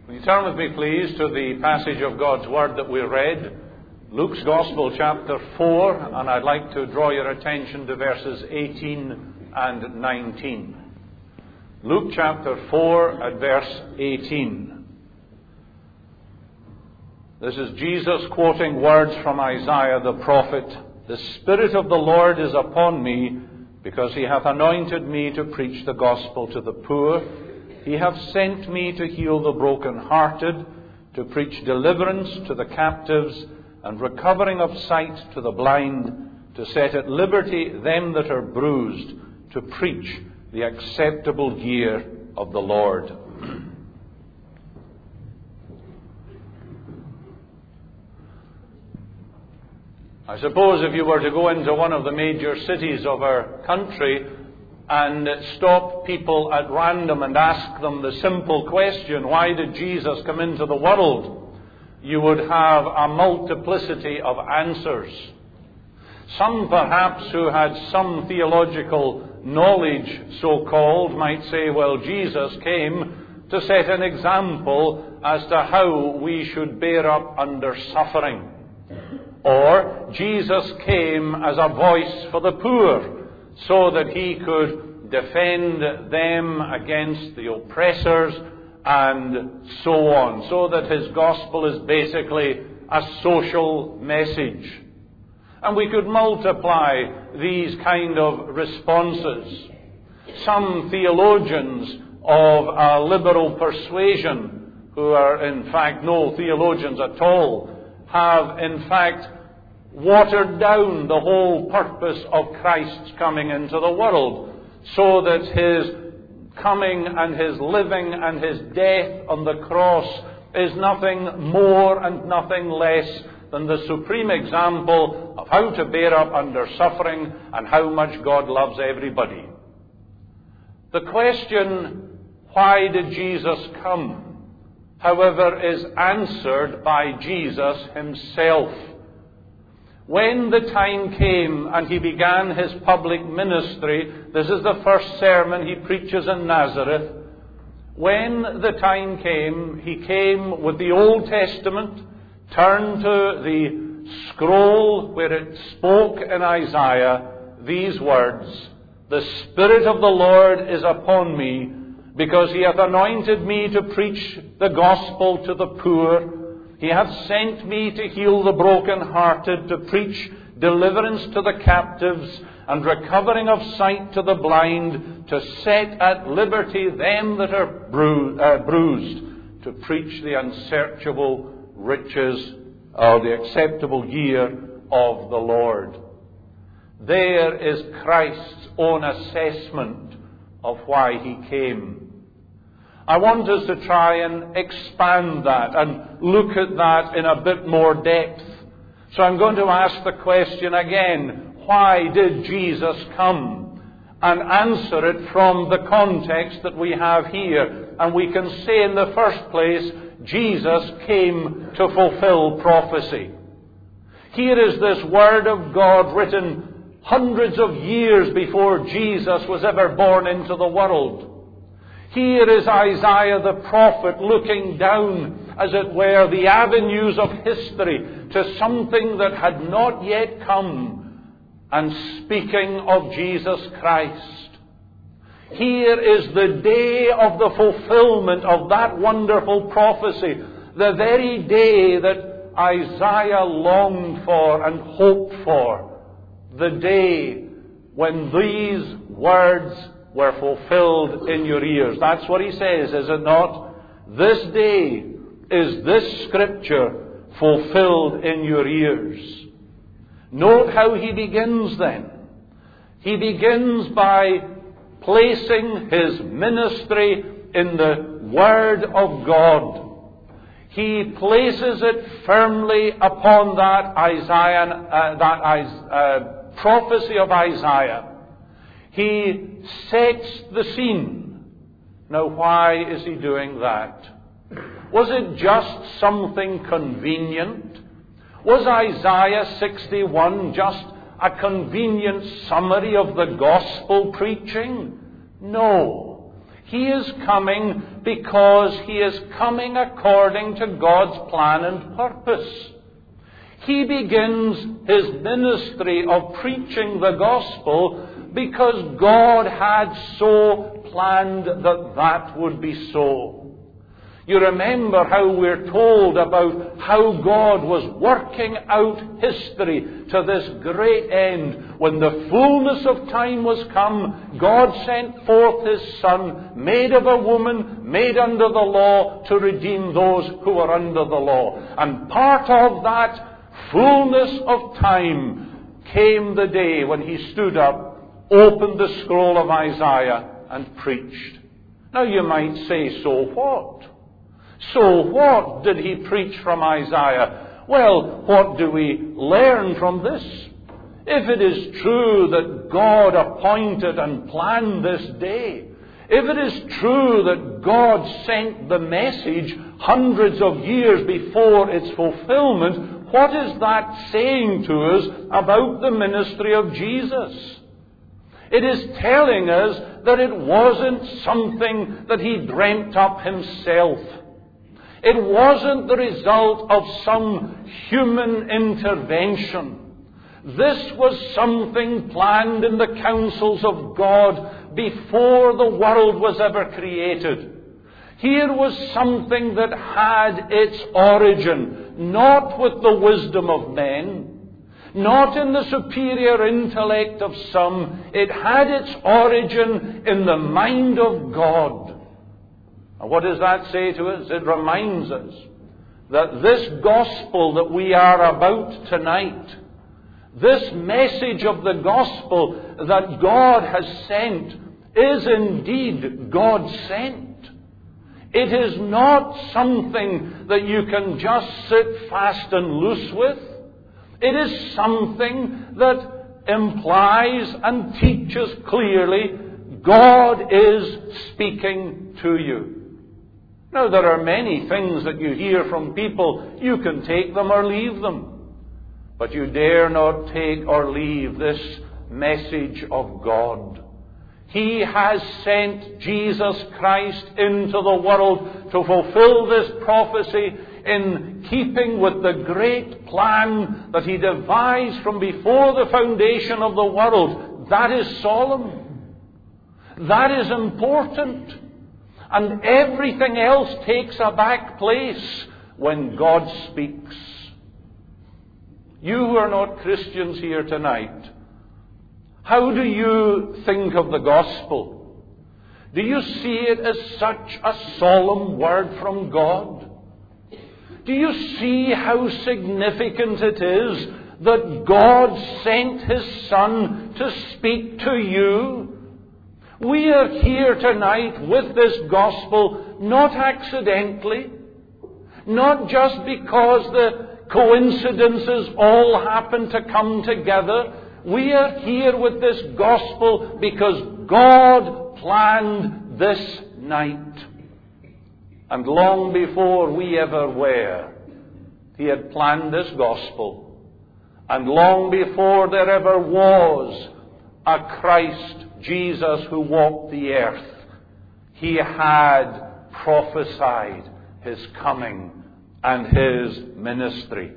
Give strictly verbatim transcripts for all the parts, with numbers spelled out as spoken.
Will you turn with me, please, to the passage of God's Word that we read, Luke's Gospel, chapter four, and I'd like to draw your attention to verses eighteen and nineteen. Luke chapter four at verse eighteen. This is Jesus quoting words from Isaiah the prophet. "The Spirit of the Lord is upon me, because he hath anointed me to preach the gospel to the poor. He hath sent me to heal the brokenhearted, to preach deliverance to the captives, and recovering of sight to the blind, to set at liberty them that are bruised, to preach the acceptable year of the Lord." I suppose if you were to go into one of the major cities of our country and stop people at random and ask them the simple question, why did Jesus come into the world? You would have a multiplicity of answers. Some perhaps who had some theological knowledge, so-called, might say, well, Jesus came to set an example as to how we should bear up under suffering. Or Jesus came as a voice for the poor, so that he could defend them against the oppressors and so on. So that his gospel is basically a social message. And we could multiply these kind of responses. Some theologians of a liberal persuasion, who are in fact no theologians at all, have in fact watered down the whole purpose of Christ's coming into the world, so that his coming and his living and his death on the cross is nothing more and nothing less than the supreme example of how to bear up under suffering and how much God loves everybody. The question, why did Jesus come, however, is answered by Jesus himself. When the time came and he began his public ministry, this is the first sermon he preaches in Nazareth. When the time came, he came with the Old Testament, turned to the scroll where it spoke in Isaiah these words, "The Spirit of the Lord is upon me, because he hath anointed me to preach the gospel to the poor. He hath sent me to heal the brokenhearted, to preach deliverance to the captives, and recovering of sight to the blind, to set at liberty them that are bru- uh, bruised, to preach the unsearchable riches, or the acceptable year of the Lord." There is Christ's own assessment of why he came. I want us to try and expand that and look at that in a bit more depth. So I'm going to ask the question again, why did Jesus come? And answer it from the context that we have here. And we can say in the first place, Jesus came to fulfill prophecy. Here is this Word of God written hundreds of years before Jesus was ever born into the world. Here is Isaiah the prophet looking down, as it were, the avenues of history to something that had not yet come, and speaking of Jesus Christ. Here is the day of the fulfillment of that wonderful prophecy, the very day that Isaiah longed for and hoped for, the day when these words were fulfilled in your ears. That's what he says, is it not? This day is this scripture fulfilled in your ears. Note how he begins then. He begins by placing his ministry in the Word of God. He places it firmly upon that Isaiah, uh, that uh, prophecy of Isaiah. He sets the scene. Now, why is he doing that? Was it just something convenient? Was Isaiah sixty-one just a convenient summary of the gospel preaching? No. He is coming because he is coming according to God's plan and purpose. He begins his ministry of preaching the gospel because God had so planned that that would be so. You remember how we're told about how God was working out history to this great end. When the fullness of time was come, God sent forth his Son, made of a woman, made under the law, to redeem those who were under the law. And part of that fullness of time came the day when he stood up, opened the scroll of Isaiah, and preached. Now you might say, so what? So what did he preach from Isaiah? Well, what do we learn from this? If it is true that God appointed and planned this day, if it is true that God sent the message hundreds of years before its fulfillment, what is that saying to us about the ministry of Jesus? It is telling us that it wasn't something that he dreamt up himself. It wasn't the result of some human intervention. This was something planned in the counsels of God before the world was ever created. Here was something that had its origin not with the wisdom of men, not in the superior intellect of some. It had its origin in the mind of God. And what does that say to us? It reminds us that this gospel that we are about tonight, this message of the gospel that God has sent, is indeed God sent. It is not something that you can just sit fast and loose with. It is something that implies and teaches clearly God is speaking to you. Now, there are many things that you hear from people. You can take them or leave them. But you dare not take or leave this message of God. He has sent Jesus Christ into the world to fulfill this prophecy in keeping with the great plan that he devised from before the foundation of the world. That is solemn. That is important. And everything else takes a back place when God speaks. You who are not Christians here tonight, how do you think of the gospel? Do you see it as such a solemn word from God? Do you see how significant it is that God sent his Son to speak to you? We are here tonight with this gospel not accidentally, not just because the coincidences all happen to come together. We are here with this gospel because God planned this night. And long before we ever were, he had planned this gospel. And long before there ever was a Christ Jesus who walked the earth, he had prophesied his coming and his ministry.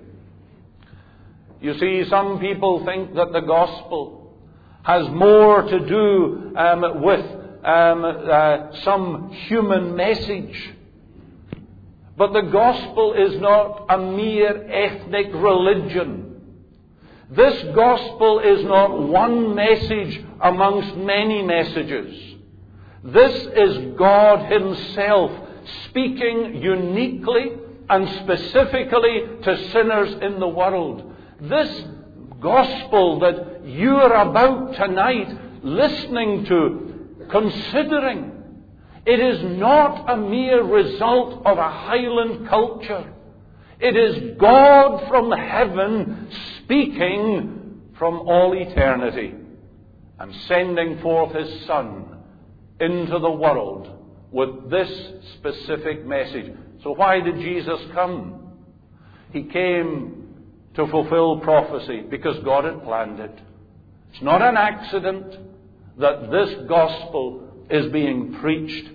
You see, some people think that the gospel has more to do um, with um, uh, some human message. But the gospel is not a mere ethnic religion. This gospel is not one message amongst many messages. This is God himself speaking uniquely and specifically to sinners in the world. This gospel that you are about tonight listening to, considering, it is not a mere result of a Highland culture. It is God from heaven speaking from all eternity and sending forth his Son into the world with this specific message. So why did Jesus come? He came to fulfill prophecy because God had planned it. It's not an accident that this gospel is being preached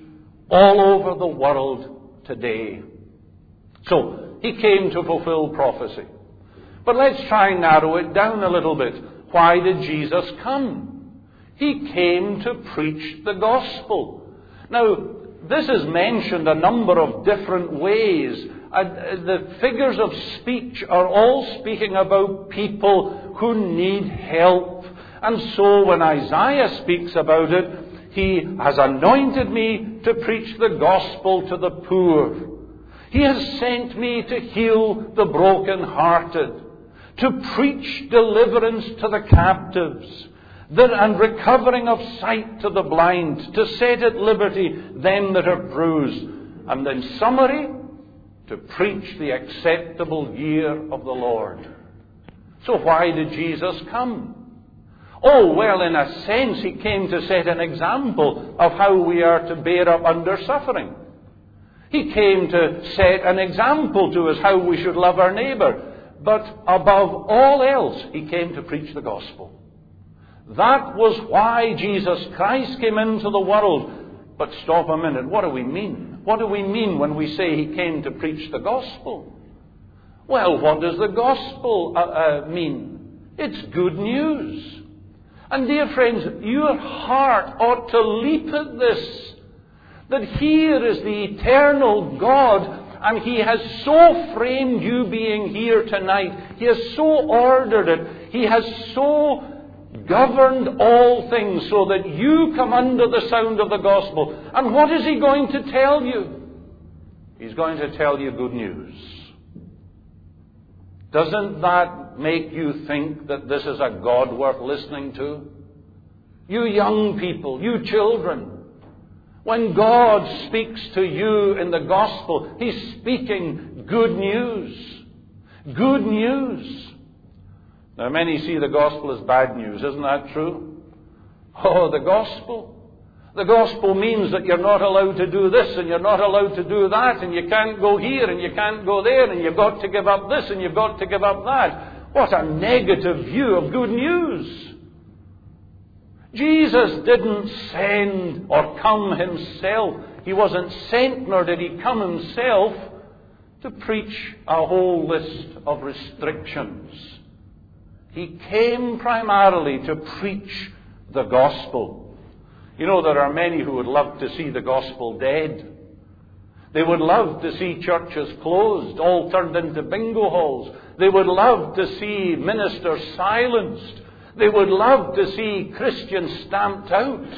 all over the world today. So, he came to fulfill prophecy. But let's try and narrow it down a little bit. Why did Jesus come? He came to preach the gospel. Now, this is mentioned a number of different ways. Uh, the figures of speech are all speaking about people who need help. And so when Isaiah speaks about it, he has anointed me to preach the gospel to the poor. He has sent me to heal the brokenhearted, to preach deliverance to the captives, and recovering of sight to the blind, to set at liberty them that are bruised. And in summary, to preach the acceptable year of the Lord. So why did Jesus come? Oh, well, in a sense, he came to set an example of how we are to bear up under suffering. He came to set an example to us how we should love our neighbour. But above all else, he came to preach the gospel. That was why Jesus Christ came into the world. But stop a minute, what do we mean? What do we mean when we say he came to preach the gospel? Well, what does the gospel uh, uh, mean? It's good news. And dear friends, your heart ought to leap at this. That here is the eternal God, and he has so framed you being here tonight. He has so ordered it. He has so governed all things so that you come under the sound of the gospel. And what is he going to tell you? He's going to tell you good news. Doesn't that make you think that this is a God worth listening to? You young people, you children, when God speaks to you in the gospel, he's speaking good news. Good news. Now, many see the gospel as bad news. Isn't that true? Oh, the gospel. The gospel means that you're not allowed to do this and you're not allowed to do that, and you can't go here and you can't go there, and you've got to give up this and you've got to give up that. What a negative view of good news. Jesus didn't send or come himself. He wasn't sent, nor did he come himself to preach a whole list of restrictions. He came primarily to preach the gospel. You know, there are many who would love to see the gospel dead. They would love to see churches closed, all turned into bingo halls. They would love to see ministers silenced. They would love to see Christians stamped out.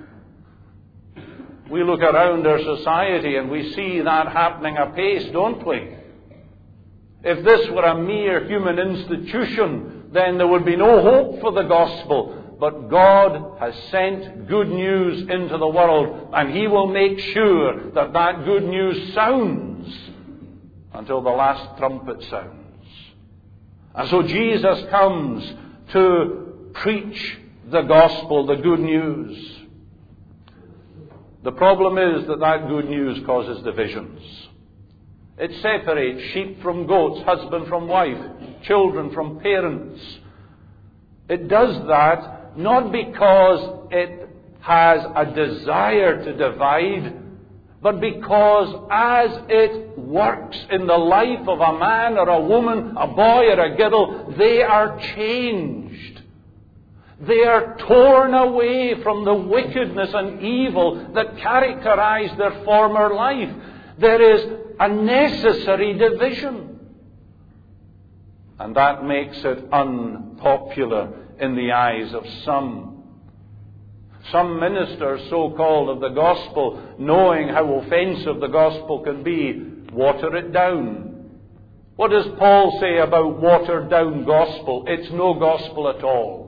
We look around our society and we see that happening apace, don't we? If this were a mere human institution, then there would be no hope for the gospel. But God has sent good news into the world, and he will make sure that that good news sounds until the last trumpet sounds. And so Jesus comes to preach the gospel, the good news. The problem is that that good news causes divisions. It separates sheep from goats, husband from wife, children from parents. It does that not because it has a desire to divide, but because as it works in the life of a man or a woman, a boy or a girl, they are changed. They are torn away from the wickedness and evil that characterized their former life. There is a necessary division. And that makes it unpopular in the eyes of some. Some ministers, so-called of the gospel, knowing how offensive the gospel can be, water it down. What does Paul say about watered down gospel? It's no gospel at all.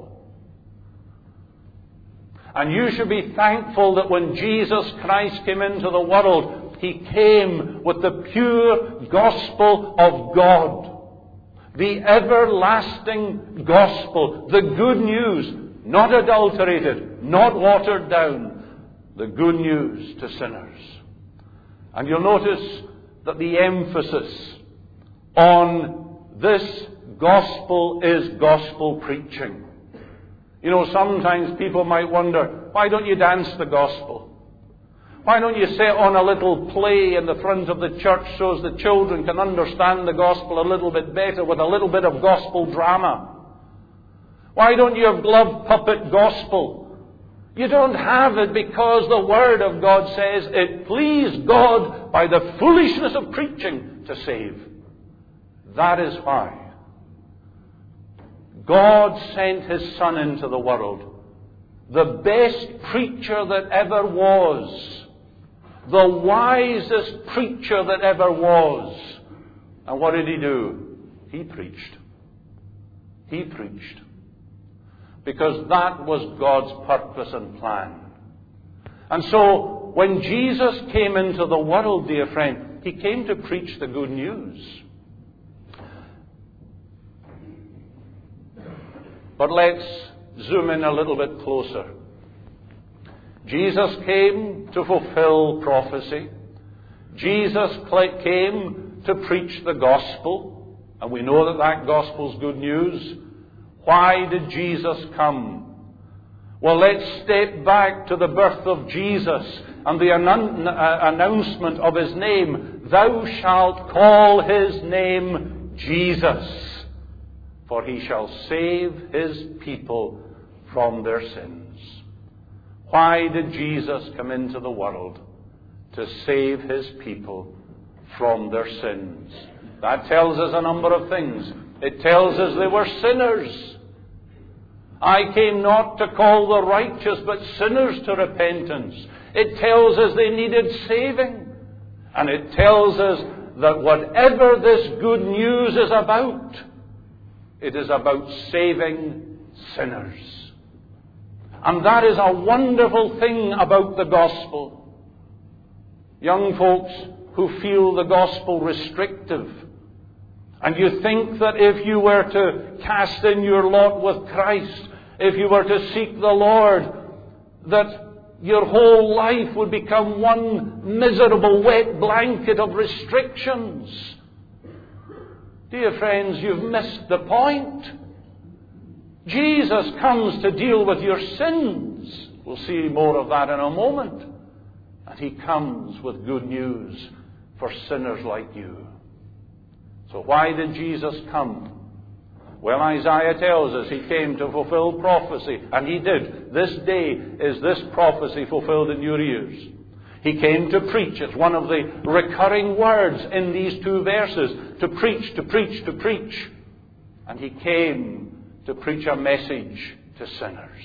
And you should be thankful that when Jesus Christ came into the world, he came with the pure gospel of God. The everlasting gospel, the good news, not adulterated, not watered down, the good news to sinners. And you'll notice that the emphasis on this gospel is gospel preaching. You know, sometimes people might wonder, why don't you dance the gospel? Why don't you set on a little play in the front of the church so as the children can understand the gospel a little bit better with a little bit of gospel drama? Why don't you have glove puppet gospel? You don't have it because the Word of God says it pleased God by the foolishness of preaching to save. That is why God sent His Son into the world, the best preacher that ever was, the wisest preacher that ever was. And what did He do? He preached. He preached. Because that was God's purpose and plan. And so, when Jesus came into the world, dear friend, He came to preach the good news. But let's zoom in a little bit closer. Jesus came to fulfill prophecy. Jesus came to preach the gospel. And we know that that gospel's good news. Why did Jesus come? Well, let's step back to the birth of Jesus and the anun- uh, announcement of His name. Thou shalt call His name Jesus, for He shall save His people from their sins. Why did Jesus come into the world? To save His people from their sins. That tells us a number of things. It tells us they were sinners. I came not to call the righteous, but sinners to repentance. It tells us they needed saving. And it tells us that whatever this good news is about, it is about saving sinners. And that is a wonderful thing about the gospel. Young folks who feel the gospel restrictive, and you think that if you were to cast in your lot with Christ, if you were to seek the Lord, that your whole life would become one miserable wet blanket of restrictions. Dear friends, you've missed the point. Jesus comes to deal with your sins. We'll see more of that in a moment. And He comes with good news for sinners like you. So why did Jesus come? Well, Isaiah tells us He came to fulfill prophecy. And He did. This day is this prophecy fulfilled in your ears. He came to preach. It's one of the recurring words in these two verses. To preach, to preach, to preach. And He came to preach a message to sinners.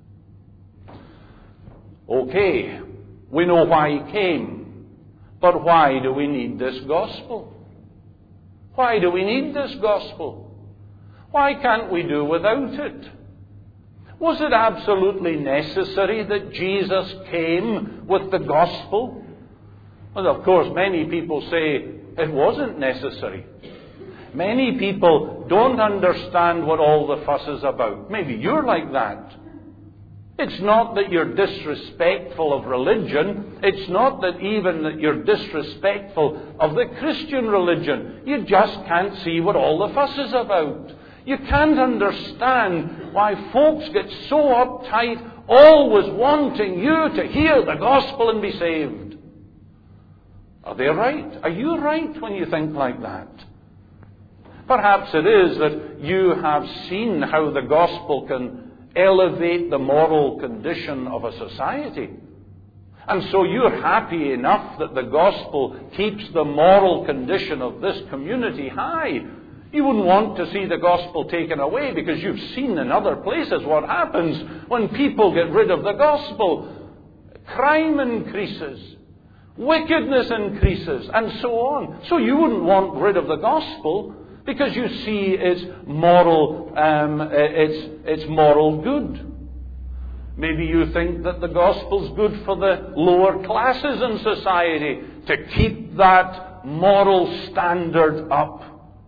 Okay, we know why He came. But why do we need this gospel? Why do we need this gospel? Why can't we do without it? Was it absolutely necessary that Jesus came with the gospel? Well, of course, many people say it wasn't necessary. Many people don't understand what all the fuss is about. Maybe you're like that. It's not that you're disrespectful of religion. It's not that even that you're disrespectful of the Christian religion. You just can't see what all the fuss is about. You can't understand why folks get so uptight, always wanting you to hear the gospel and be saved. Are they right? Are you right when you think like that? Perhaps it is that you have seen how the gospel can elevate the moral condition of a society. And so you're happy enough that the gospel keeps the moral condition of this community high. You wouldn't want to see the gospel taken away because you've seen in other places what happens when people get rid of the gospel. Crime increases, wickedness increases, and so on. So you wouldn't want rid of the gospel because you see its moral, um, its, its moral good. Maybe you think that the gospel's good for the lower classes in society to keep that moral standard up.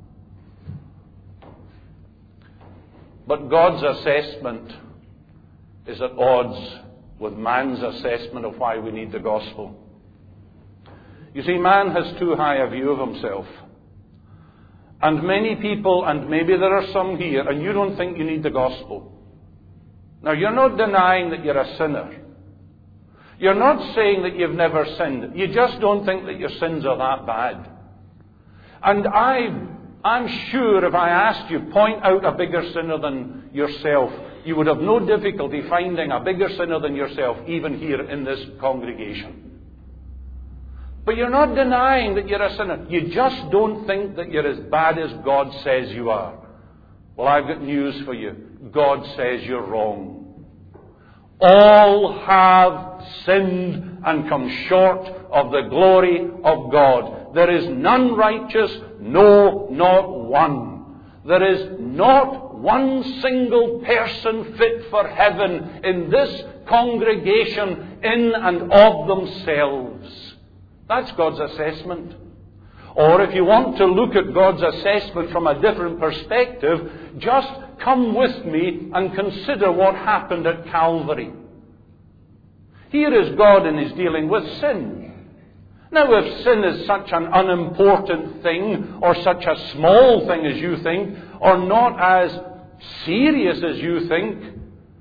But God's assessment is at odds with man's assessment of why we need the gospel. You see, man has too high a view of himself. And many people, and maybe there are some here, and you don't think you need the gospel. Now, you're not denying that you're a sinner. You're not saying that you've never sinned. You just don't think that your sins are that bad. And I, I'm sure if I asked you, point out a bigger sinner than yourself, you would have no difficulty finding a bigger sinner than yourself, even here in this congregation. But you're not denying that you're a sinner. You just don't think that you're as bad as God says you are. Well, I've got news for you. God says you're wrong. All have sinned and come short of the glory of God. There is none righteous, no, not one. There is not one single person fit for heaven in this congregation in and of themselves. That's God's assessment. Or if you want to look at God's assessment from a different perspective, just come with me and consider what happened at Calvary. Here is God in His dealing with sin. Now, if sin is such an unimportant thing, or such a small thing as you think, or not as serious as you think,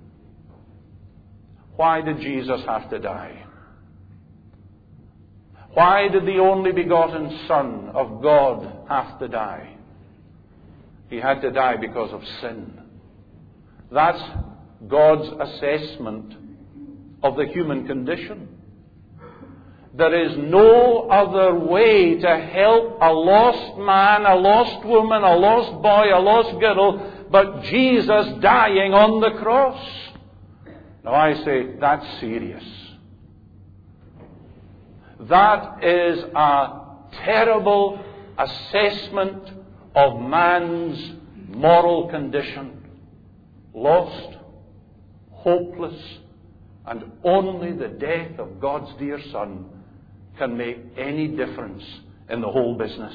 why did Jesus have to die? Why did the only begotten Son of God have to die? He had to die because of sin. That's God's assessment of the human condition. There is no other way to help a lost man, a lost woman, a lost boy, a lost girl, but Jesus dying on the cross. Now I say, that's serious. That is a terrible assessment of man's moral condition. Lost, hopeless, and only the death of God's dear Son can make any difference in the whole business.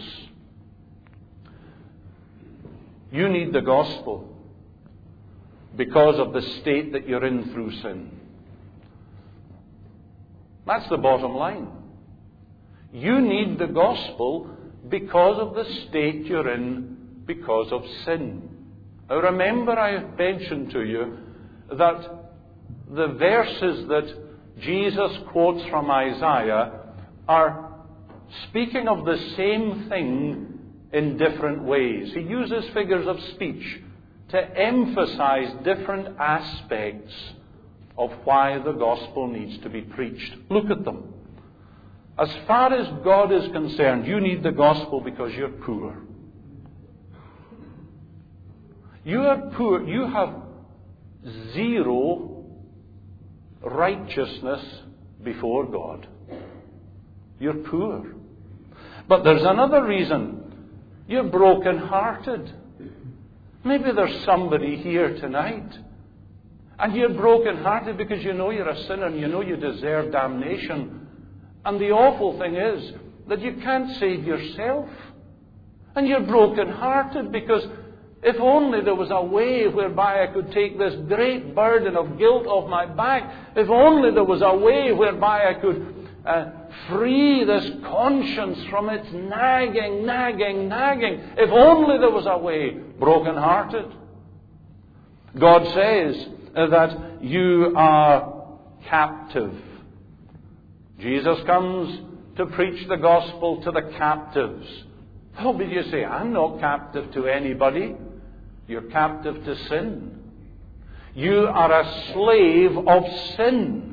You need the gospel because of the state that you're in through sin. That's the bottom line. You need the gospel because of the state you're in because of sin. Now remember, I mentioned to you that the verses that Jesus quotes from Isaiah are speaking of the same thing in different ways. He uses figures of speech to emphasize different aspects of why the gospel needs to be preached. Look at them. As far as God is concerned, you need the gospel because you're poor. You are poor. You have zero righteousness before God. You're poor. But there's another reason. You're broken-hearted. Maybe there's somebody here tonight, and you're broken-hearted because you know you're a sinner and you know you deserve damnation. And the awful thing is that you can't save yourself. And you're broken-hearted because if only there was a way whereby I could take this great burden of guilt off my back. If only there was a way whereby I could uh, free this conscience from its nagging, nagging, nagging. If only there was a way. Broken-hearted. God says that you are captive. Jesus comes to preach the gospel to the captives. Oh, but you say, I'm not captive to anybody. You're captive to sin. You are a slave of sin.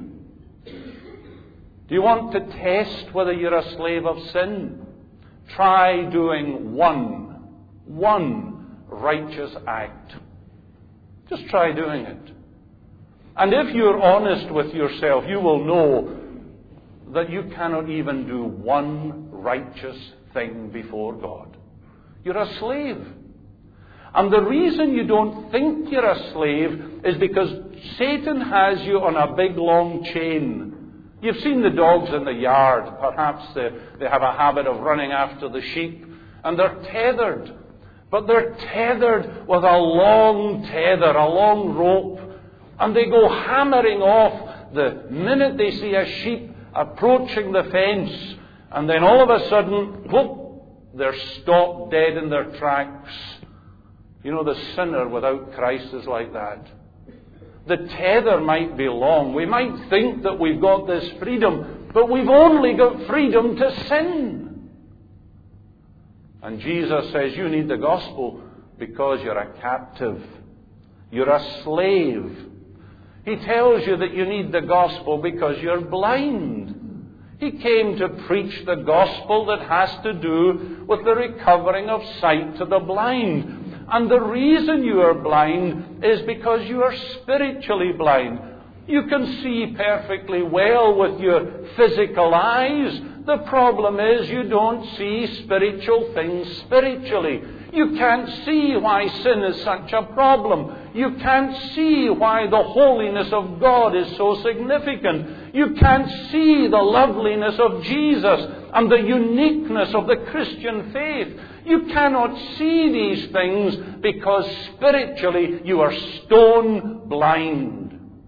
Do you want to test whether you're a slave of sin? Try doing one, one righteous act. Just try doing it. And if you're honest with yourself, you will know that you cannot even do one righteous thing before God. You're a slave. And the reason you don't think you're a slave is because Satan has you on a big long chain. You've seen the dogs in the yard. Perhaps they, they have a habit of running after the sheep. And they're tethered. But they're tethered with a long tether, a long rope. And they go hammering off the minute they see a sheep approaching the fence. And then all of a sudden, whoop, they're stopped dead in their tracks. You know, the sinner without Christ is like that. the tether might be long. We might think that we've got this freedom, but we've only got freedom to sin. And Jesus says you need the gospel because you're a captive. You're a slave. He tells you that you need the gospel because you're blind. He came to preach the gospel that has to do with the recovering of sight to the blind. And the reason you are blind is because you are spiritually blind. You can see perfectly well with your physical eyes. The problem is you don't see spiritual things spiritually. You can't see why sin is such a problem. You can't see why the holiness of God is so significant. You can't see the loveliness of Jesus and the uniqueness of the Christian faith. You cannot see these things because spiritually you are stone blind.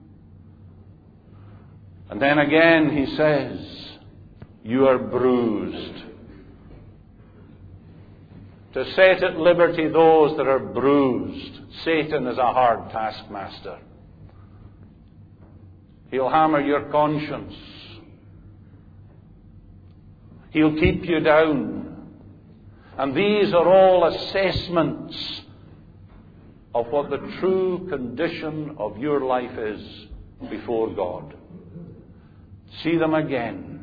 And then again he says, you are bruised. To set at liberty those that are bruised. Satan is a hard taskmaster. He'll hammer your conscience. He'll keep you down. And these are all assessments of what the true condition of your life is before God. See them again.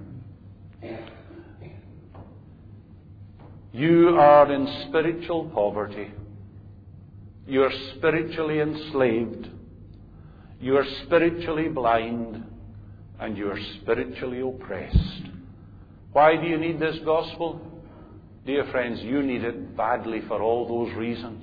You are in spiritual poverty. You are spiritually enslaved. You are spiritually blind. And you are spiritually oppressed. Why do you need this gospel? Dear friends, you need it badly for all those reasons.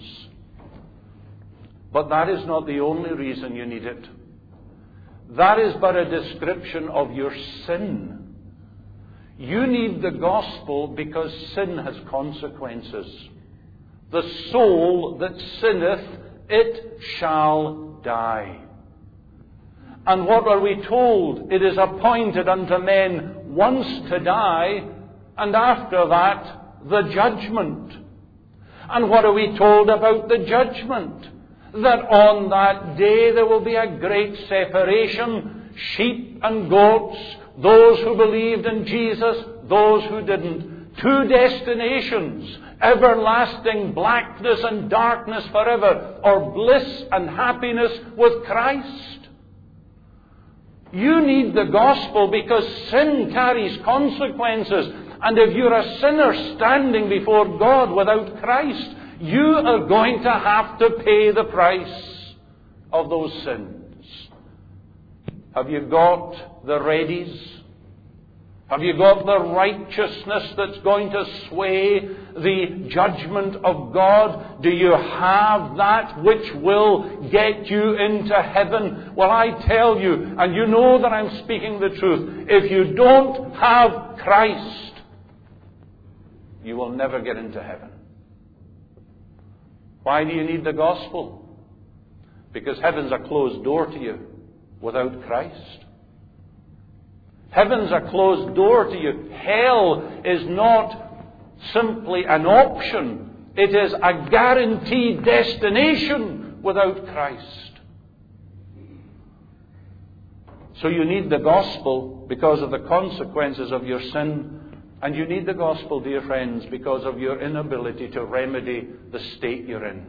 But that is not the only reason you need it. That is but a description of your sin. You need the gospel because sin has consequences. The soul that sinneth, it shall die. And what are we told? It is appointed unto men once to die, and after that, the judgment. And what are we told about the judgment? That on that day there will be a great separation, sheep and goats, those who believed in Jesus, those who didn't. Two destinations, everlasting blackness and darkness forever, or bliss and happiness with Christ. You need the gospel because sin carries consequences. And if you're a sinner standing before God without Christ, you are going to have to pay the price of those sins. Have you got the readies? Have you got the righteousness that's going to sway the judgment of God? Do you have that which will get you into heaven? Well, I tell you, and you know that I'm speaking the truth, if you don't have Christ, you will never get into heaven. Why do you need the gospel? Because heaven's a closed door to you without Christ. Heaven's a closed door to you. Hell is not simply an option. It is a guaranteed destination without Christ. So you need the gospel because of the consequences of your sin. And you need the gospel, dear friends, because of your inability to remedy the state you're in.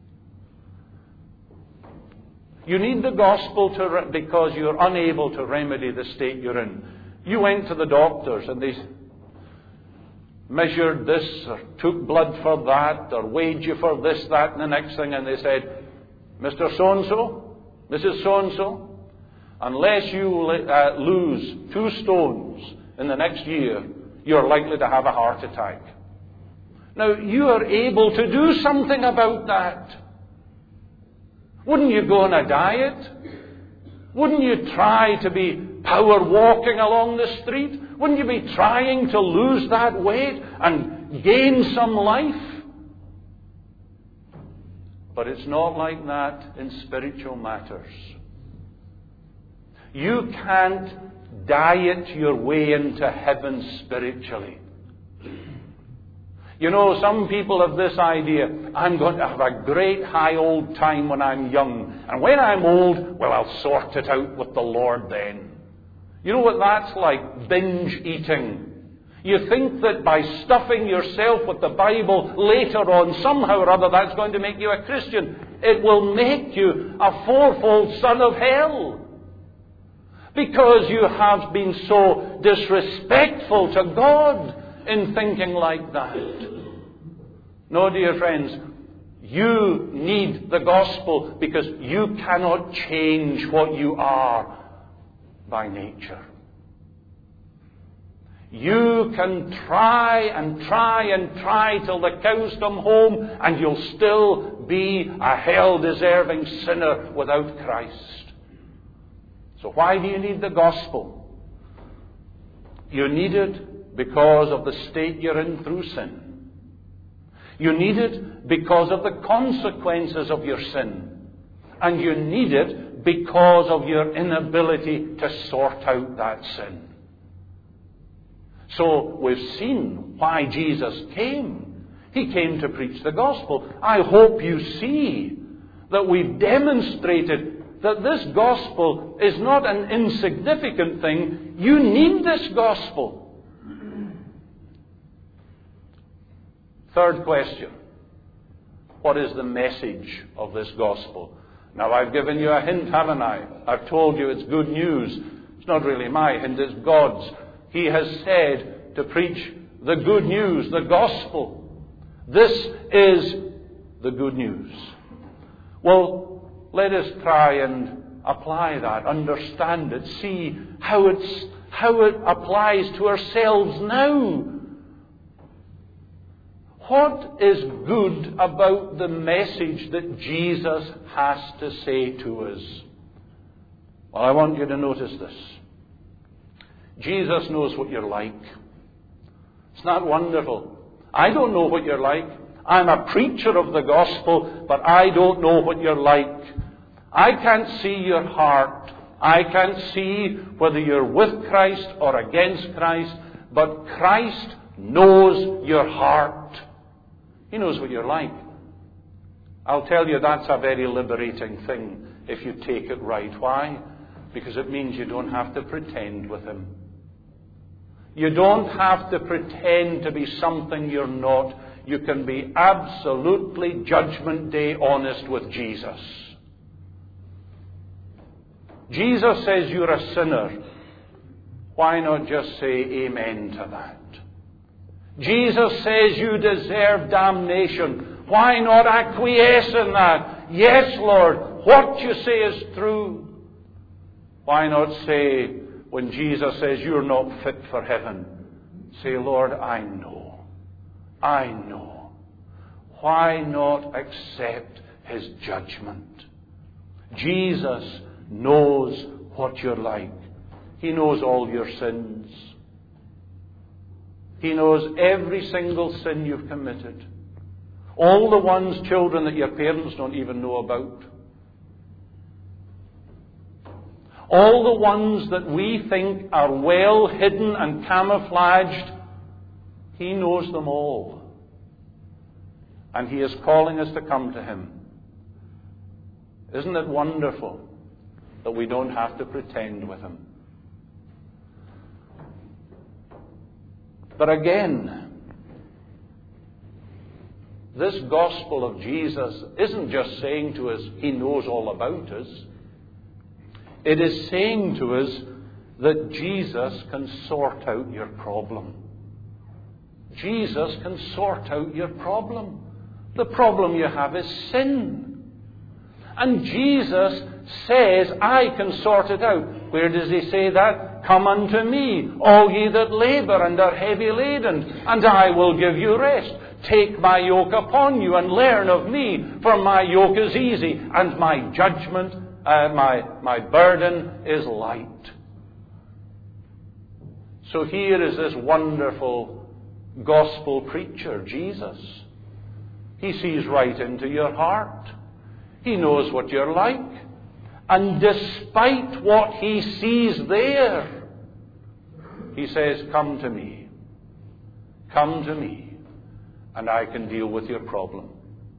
You need the gospel to re- because you're unable to remedy the state you're in. You went to the doctors and they measured this or took blood for that or weighed you for this, that and the next thing, and they said, Mister So-and-so, Missus So-and-so, unless you uh, lose two stones in the next year, you're likely to have a heart attack. Now, you are able to do something about that. Wouldn't you go on a diet? Wouldn't you try to be power walking along the street? Wouldn't you be trying to lose that weight and gain some life? But it's not like that in spiritual matters. You can't diet your way into heaven spiritually. You know, some people have this idea, I'm going to have a great high old time when I'm young, and when I'm old, well, I'll sort it out with the Lord then. You know what that's like? Binge eating. You think that by stuffing yourself with the Bible later on, somehow or other, that's going to make you a Christian. It will make you a fourfold son of hell. Because you have been so disrespectful to God in thinking like that. No, dear friends, you need the gospel because you cannot change what you are by nature. You can try and try and try till the cows come home, and you'll still be a hell-deserving sinner without Christ. So why do you need the gospel? You need it because of the state you're in through sin. You need it because of the consequences of your sin. And you need it because of your inability to sort out that sin. So we've seen why Jesus came. He came to preach the gospel. I hope you see that we've demonstrated that this gospel is not an insignificant thing. You need this gospel. Third question. What is the message of this gospel? Now, I've given you a hint, haven't I? I've told you it's good news. It's not really my hint, it's God's. He has said to preach the good news, the gospel. This is the good news. Well, let us try and apply that, understand it, see how it's how it applies to ourselves now. What is good about the message that Jesus has to say to us? Well, I want you to notice this. Jesus knows what you're like. It's not wonderful. I don't know what you're like. I'm a preacher of the gospel, but I don't know what you're like. I can't see your heart. I can't see whether you're with Christ or against Christ, but Christ knows your heart. He knows what you're like. I'll tell you, that's a very liberating thing if you take it right. Why? Because it means you don't have to pretend with Him. You don't have to pretend to be something you're not. You can be absolutely Judgment Day honest with Jesus. Jesus says you're a sinner. Why not just say amen to that? Jesus says you deserve damnation. Why not acquiesce in that? Yes, Lord, what you say is true. Why not say, when Jesus says you're not fit for heaven, say, Lord, I know. I know. Why not accept His judgment? Jesus knows what you're like. He knows all your sins. He knows every single sin you've committed. All the ones, children, that your parents don't even know about. All the ones that we think are well hidden and camouflaged. He knows them all. And He is calling us to come to Him. Isn't it wonderful that we don't have to pretend with Him? But again, this gospel of Jesus isn't just saying to us He knows all about us. It is saying to us that Jesus can sort out your problem. Jesus can sort out your problem. The problem you have is sin. And Jesus says, I can sort it out. Where does He say that? Come unto me, all ye that labour and are heavy laden, and I will give you rest. Take my yoke upon you and learn of me, for my yoke is easy and my judgment, uh, my, my burden is light. So here is this wonderful gospel preacher, Jesus. He sees right into your heart. He knows what you're like. And despite what He sees there, He says, come to me. Come to me. and I can deal with your problem.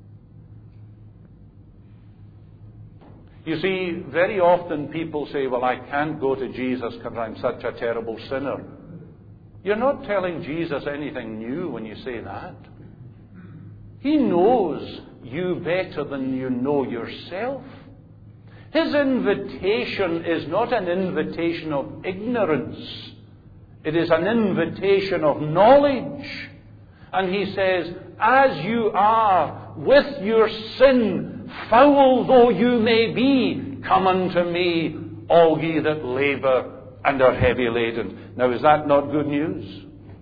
You see, very often people say, well, I can't go to Jesus because I'm such a terrible sinner. You're not telling Jesus anything new when you say that. He knows you better than you know yourself. His invitation is not an invitation of ignorance. It is an invitation of knowledge. And he says, as you are with your sin, foul though you may be, come unto me, all ye that labour and are heavy laden. Now, is that not good news?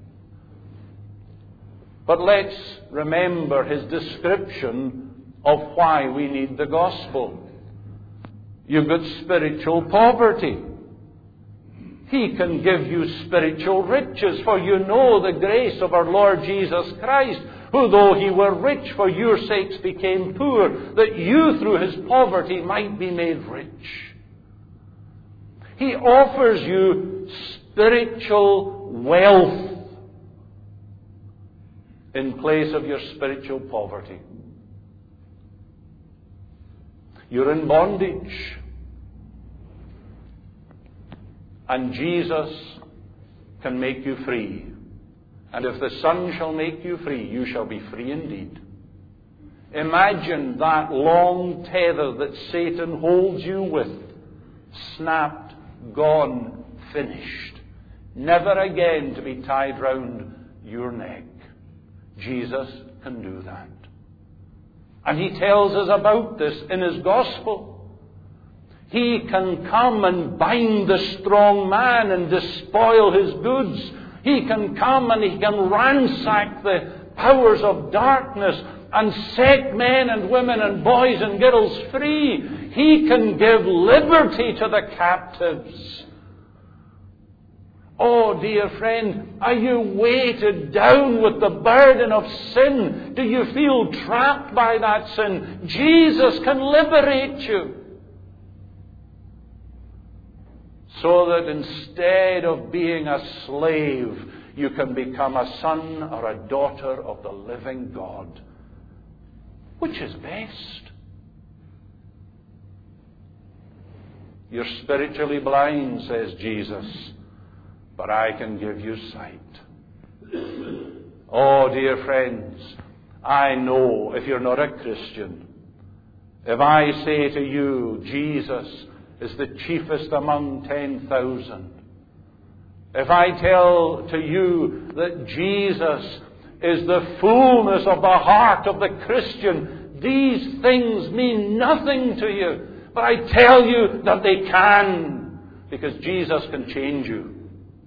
But let's remember his description of why we need the gospel. You've got spiritual poverty. He can give you spiritual riches, for you know the grace of our Lord Jesus Christ, who though he were rich for your sakes became poor, that you through his poverty might be made rich. He offers you spiritual wealth in place of your spiritual poverty. You're in bondage. And Jesus can make you free. And if the Son shall make you free, you shall be free indeed. Imagine that long tether that Satan holds you with, snapped, gone, finished. Never again to be tied round your neck. Jesus can do that. And he tells us about this in his gospel. He can come and bind the strong man and despoil his goods. He can come and he can ransack the powers of darkness and set men and women and boys and girls free. He can give liberty to the captives. Oh, dear friend, are you weighted down with the burden of sin? Do you feel trapped by that sin? Jesus can liberate you. So that instead of being a slave, you can become a son or a daughter of the living God. Which is best? You're spiritually blind, says Jesus, but I can give you sight. Oh, dear friends, I know if you're not a Christian, if I say to you, Jesus is the chiefest among ten thousand. If I tell to you that Jesus is the fullness of the heart of the Christian, these things mean nothing to you. But I tell you that they can, because Jesus can change you.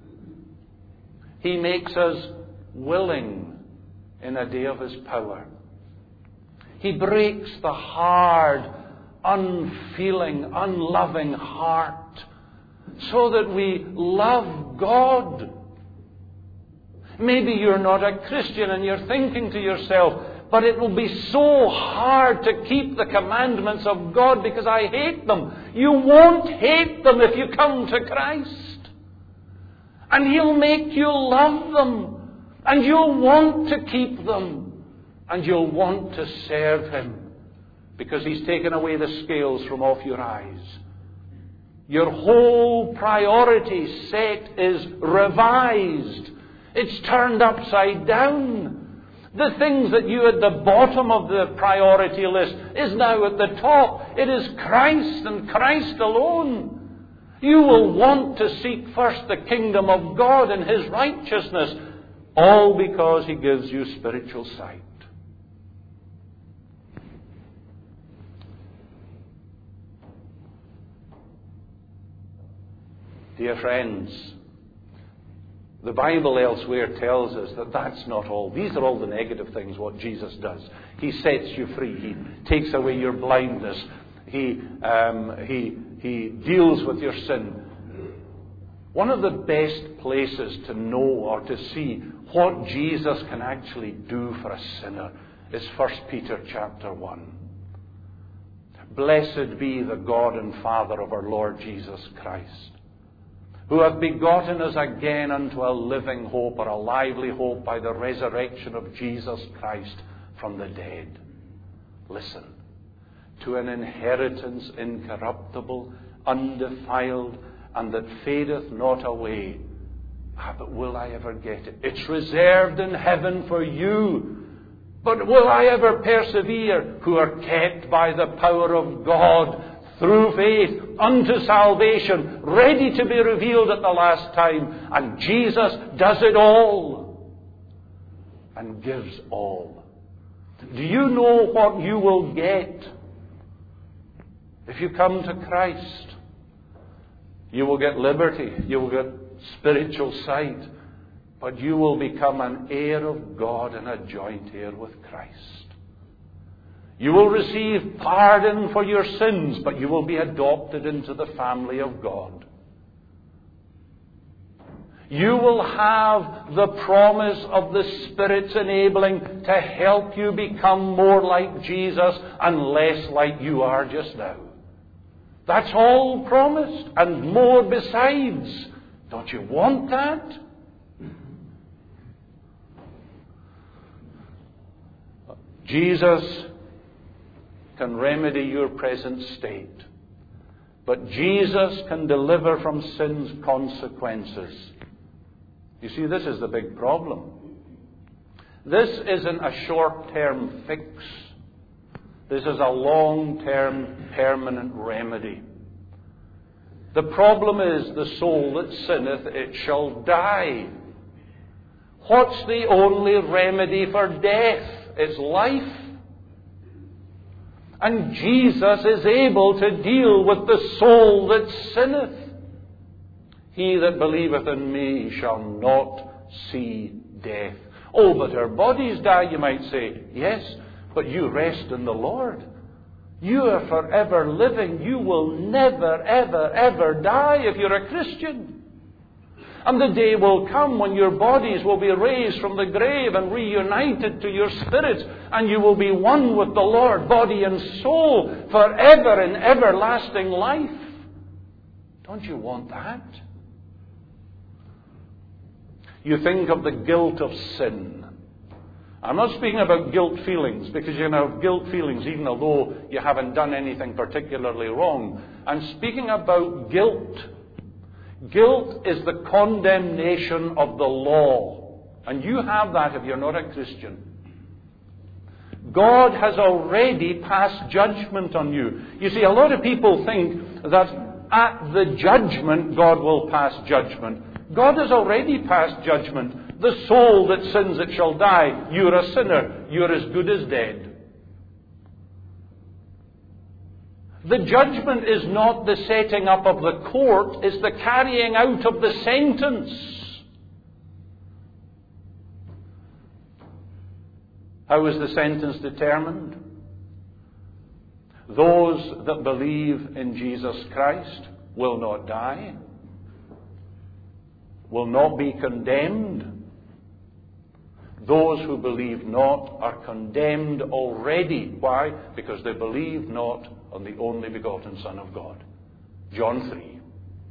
He makes us willing in a day of his power. He breaks the hard, unfeeling, unloving heart so that we love God. Maybe you're not a Christian and you're thinking to yourself, but it will be so hard to keep the commandments of God because I hate them. You won't hate them if you come to Christ. And he'll make you love them. And you'll want to keep them. And you'll want to serve him. Because he's taken away the scales from off your eyes. Your whole priority set is revised. It's turned upside down. The things that you at the bottom of the priority list is now at the top. It is Christ and Christ alone. You will want to seek first the kingdom of God and his righteousness, all because he gives you spiritual sight. Dear friends, the Bible elsewhere tells us that that's not all. These are all the negative things, what Jesus does. He sets you free. He takes away your blindness. He, um, he, he deals with your sin. One of the best places to know or to see what Jesus can actually do for a sinner is First Peter chapter one. Blessed be the God and Father of our Lord Jesus Christ, who hath begotten us again unto a living hope, or a lively hope, by the resurrection of Jesus Christ from the dead. Listen, to an inheritance incorruptible, undefiled, and that fadeth not away. Ah, but will I ever get it? It's reserved in heaven for you. But will I ever persevere? Who are kept by the power of God through faith unto salvation, ready to be revealed at the last time. And Jesus does it all and gives all. Do you know what you will get if you come to Christ? You will get liberty. You will get spiritual sight. But you will become an heir of God and a joint heir with Christ. You will receive pardon for your sins, but you will be adopted into the family of God. You will have the promise of the Spirit's enabling to help you become more like Jesus and less like you are just now. That's all promised, and more besides. Don't you want that? Jesus can remedy your present state. But Jesus can deliver from sin's consequences. You see, this is the big problem. This isn't a short-term fix. This is a long-term permanent remedy. The problem is, the soul that sinneth, it shall die. What's the only remedy for death? It's life. And Jesus is able to deal with the soul that sinneth. He that believeth in me shall not see death. Oh, but our bodies die, you might say. Yes, but you rest in the Lord. You are forever living. You will never, ever, ever die if you're a Christian. And the day will come when your bodies will be raised from the grave and reunited to your spirits, and you will be one with the Lord, body and soul, forever in everlasting life. Don't you want that? You think of the guilt of sin. I'm not speaking about guilt feelings, because you can have guilt feelings even although you haven't done anything particularly wrong. I'm speaking about guilt. Guilt is the condemnation of the law. And you have that if you're not a Christian. God has already passed judgment on you. You see, a lot of people think that at the judgment God will pass judgment. God has already passed judgment. The soul that sins, it shall die. You're a sinner. You're as good as dead. The judgment is not the setting up of the court, it's the carrying out of the sentence. How is the sentence determined? Those that believe in Jesus Christ will not die, will not be condemned. Those who believe not are condemned already. Why? Because they believe not on the only begotten Son of God. John three.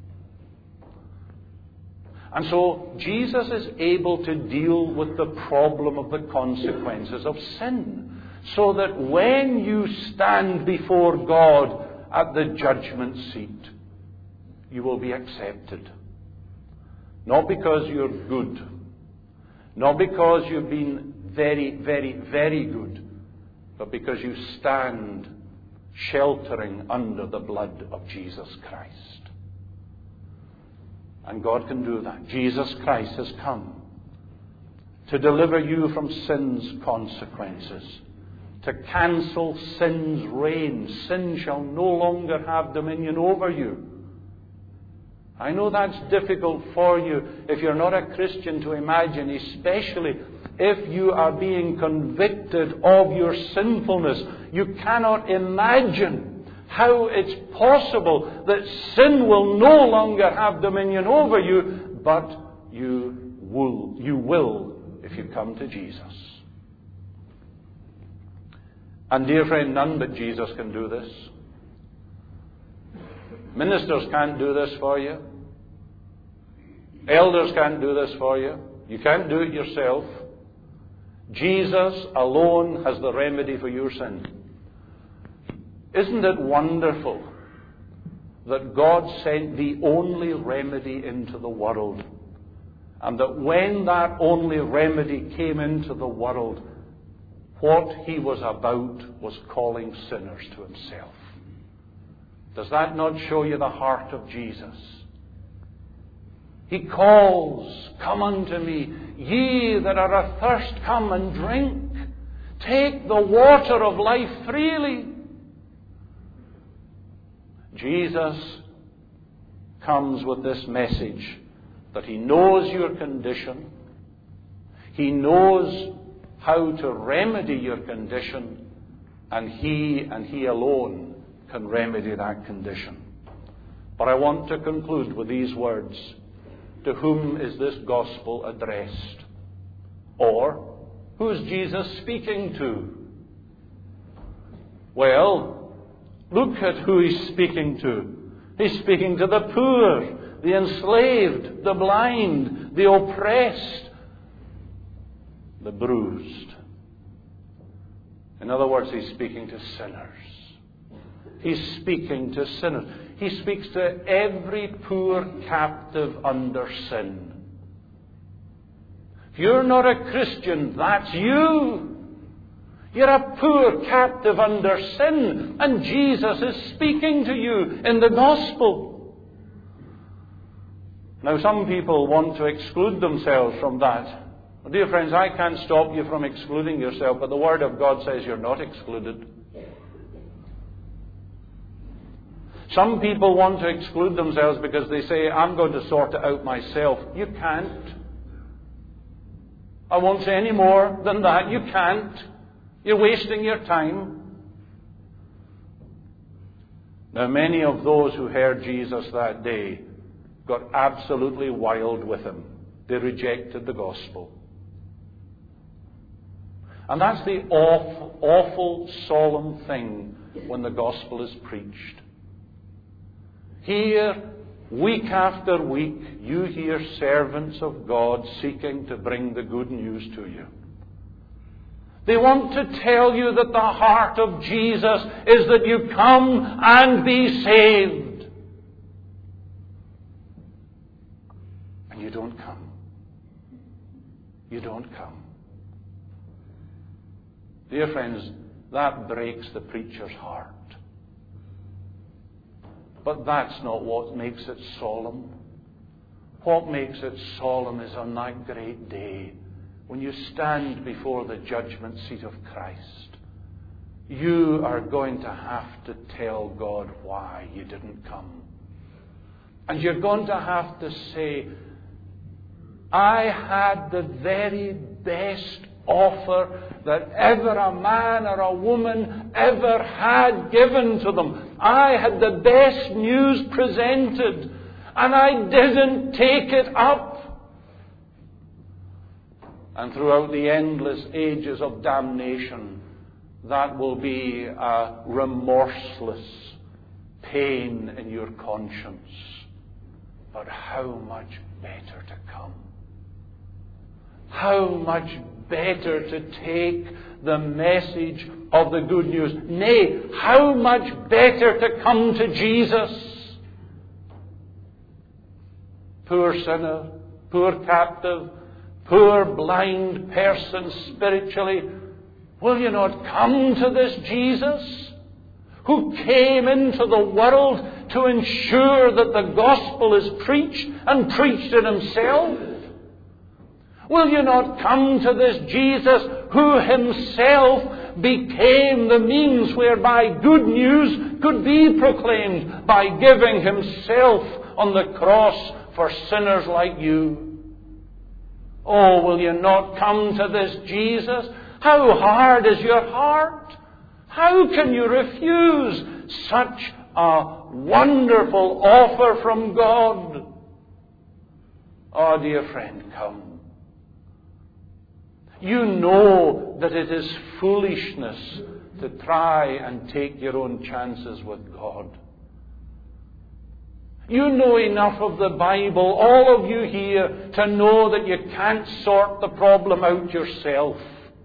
And so Jesus is able to deal with the problem of the consequences of sin, so that when you stand before God at the judgment seat, you will be accepted. Not because you're good, not because you've been very, very, very good, but because you stand sheltering under the blood of Jesus Christ. And God can do that. Jesus Christ has come to deliver you from sin's consequences, to cancel sin's reign. Sin shall no longer have dominion over you. I know that's difficult for you if you're not a Christian to imagine, especially if you are being convicted of your sinfulness. You cannot imagine how it's possible that sin will no longer have dominion over you, but you will, you will if you come to Jesus. And dear friend, none but Jesus can do this. Ministers can't do this for you. Elders can't do this for you. You can't do it yourself. Jesus alone has the remedy for your sin. Isn't it wonderful that God sent the only remedy into the world, and that when that only remedy came into the world, what he was about was calling sinners to himself? Does that not show you the heart of Jesus? He calls, "Come unto me, ye that are athirst, come and drink. Take the water of life freely." Jesus comes with this message that he knows your condition. He knows how to remedy your condition, and he and he alone can remedy that condition. But I want to conclude with these words. To whom is this gospel addressed? Or, who is Jesus speaking to? Well, look at who he's speaking to. He's speaking to the poor, the enslaved, the blind, the oppressed, the bruised. In other words, he's speaking to sinners. He's speaking to sinners. He speaks to every poor captive under sin. If you're not a Christian, that's you. You're a poor captive under sin, and Jesus is speaking to you in the gospel. Now, some people want to exclude themselves from that. Well, dear friends, I can't stop you from excluding yourself, but the Word of God says you're not excluded. Some people want to exclude themselves because they say, "I'm going to sort it out myself." You can't. I won't say any more than that. You can't. You're wasting your time. Now, many of those who heard Jesus that day got absolutely wild with him. They rejected the gospel. And that's the awful, awful, solemn thing when the gospel is preached. Here, week after week, you hear servants of God seeking to bring the good news to you. They want to tell you that the heart of Jesus is that you come and be saved. And you don't come. You don't come. Dear friends, that breaks the preacher's heart. But that's not what makes it solemn. What makes it solemn is on that great day, when you stand before the judgment seat of Christ, you are going to have to tell God why you didn't come. And you're going to have to say, "I had the very best offer that ever a man or a woman ever had given to them. I had the best news presented, and I didn't take it up." And throughout the endless ages of damnation, that will be a remorseless pain in your conscience. But how much better to come. How much better to take the message of the good news. Nay, how much better to come to Jesus. Poor sinner, poor captive, poor blind person spiritually, will you not come to this Jesus who came into the world to ensure that the gospel is preached and preached in himself? Will you not come to this Jesus who himself became the means whereby good news could be proclaimed by giving himself on the cross for sinners like you? Oh, will you not come to this Jesus? How hard is your heart? How can you refuse such a wonderful offer from God? Oh, dear friend, come. You know that it is foolishness to try and take your own chances with God. You know enough of the Bible, all of you here, to know that you can't sort the problem out yourself.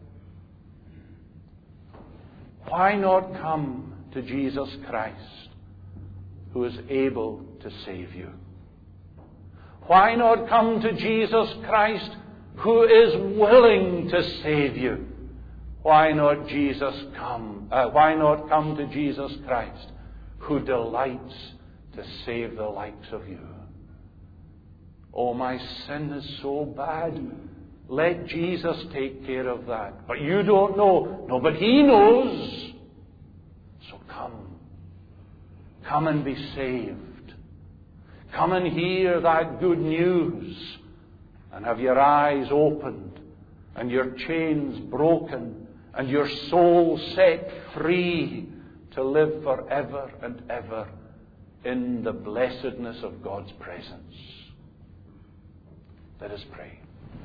Why not come to Jesus Christ, who is able to save you? Why not come to Jesus Christ, who is willing to save you? Why not Jesus come? Uh, why not come to Jesus Christ, who delights to save the likes of you? Oh, my sin is so bad. Let Jesus take care of that. But you don't know. No, but He knows. So come. Come and be saved. Come and hear that good news and have your eyes opened and your chains broken and your soul set free to live forever and ever in the blessedness of God's presence. Let us pray.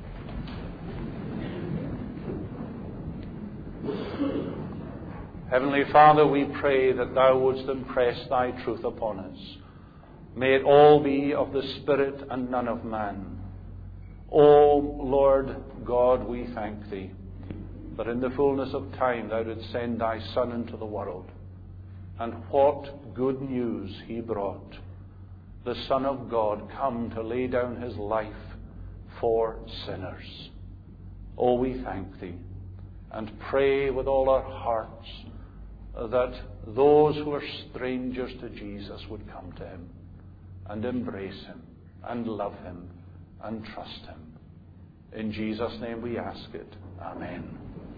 Heavenly Father, we pray that Thou wouldst impress Thy truth upon us. May it all be of the Spirit and none of man. O Lord God, we thank Thee that in the fullness of time Thou didst send Thy Son into the world. And what good news He brought. The Son of God come to lay down His life for sinners. Oh, we thank Thee and pray with all our hearts that those who are strangers to Jesus would come to Him and embrace Him and love Him and trust Him. In Jesus' name we ask it. Amen.